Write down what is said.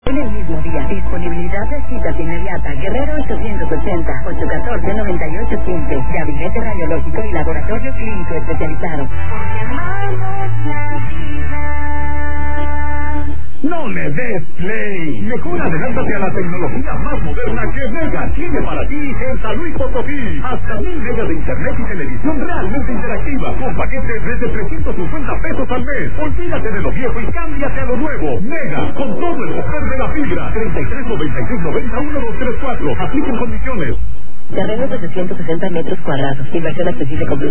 En el mismo día, disponibilidad de citas inmediata. Guerrero 880-814-9815. Gabinete radiológico y laboratorio clínico especializado. No le des play. Mejor adelántate a la tecnología más moderna que Mega tiene para ti en San Luis Potosí. Hasta 1000 megas de internet y televisión realmente interactiva con paquetes desde 350 pesos al mes. Olvídate de lo viejo y cámbiate a lo nuevo. Mega, con todo el poder de la fibra. 3396901234. Apliquen condiciones. Terreno de 760 metros cuadrados. Inversión accesible con